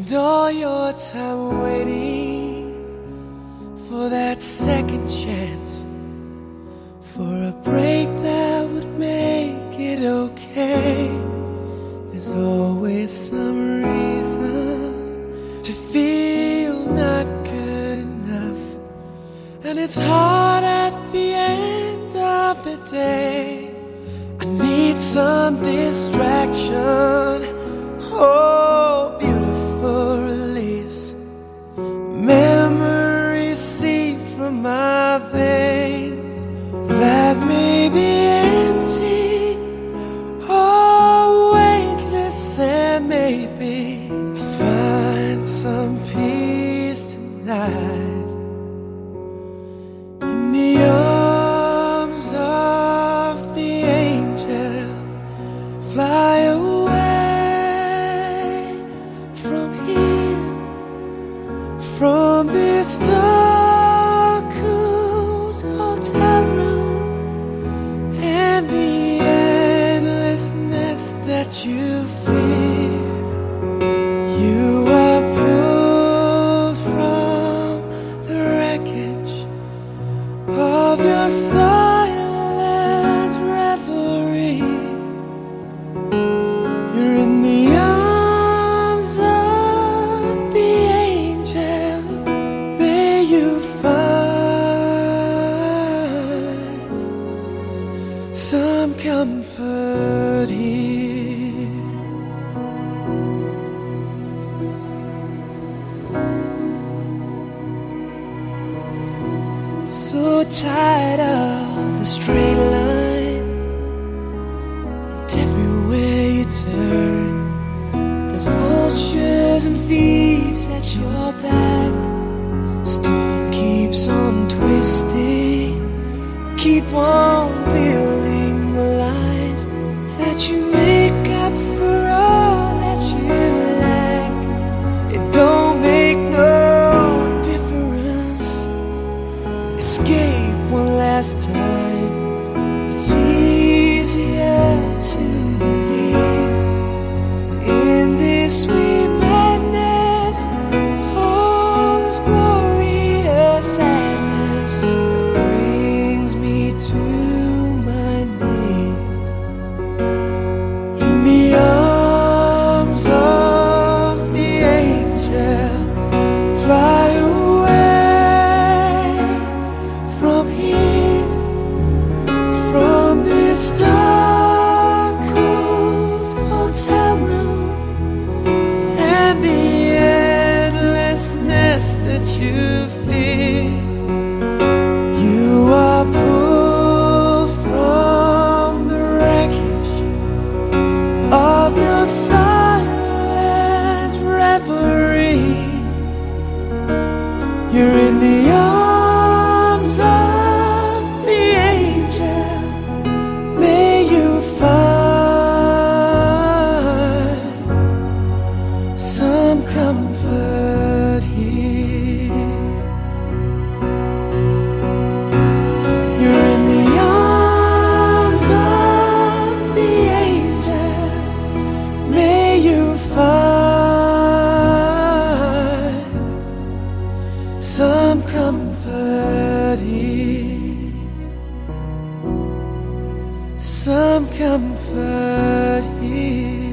all your time waiting for that second chance, for a break that would make it okay. There's always some reason to feel not good enough, and it's hard at the end of the day. I need some distraction. Oh, beautiful release. Memories seep from my veins that may be empty, oh, weightless, and maybe I'll find some peace tonight in the arms of the angel. Fly away from this dark, cool hotel room and the endlessness that you fear. You are pulled from the wreckage of your silent reverie. You're in the arms of the angel. May you find some comfort here. So tired of the straight line, and everywhere you turn, there's vultures and thieves at your back. Storm keeps on twisting, keep on building the lies that you make up for all that you lack. It don't make no difference. Escape one last time. It's easier to believe in this sweet madness. Oh, this glorious sadness that brings me to my knees in the arms of the angel. Fly away from here, from this dark, cool hotel room and the endlessness that you fear. You are pulled from the wreckage of your silent reverie. You're in the arms of the angel. May you find some comfort here. You're in the arms of the angel. May you find some comfort here. Some comfort here.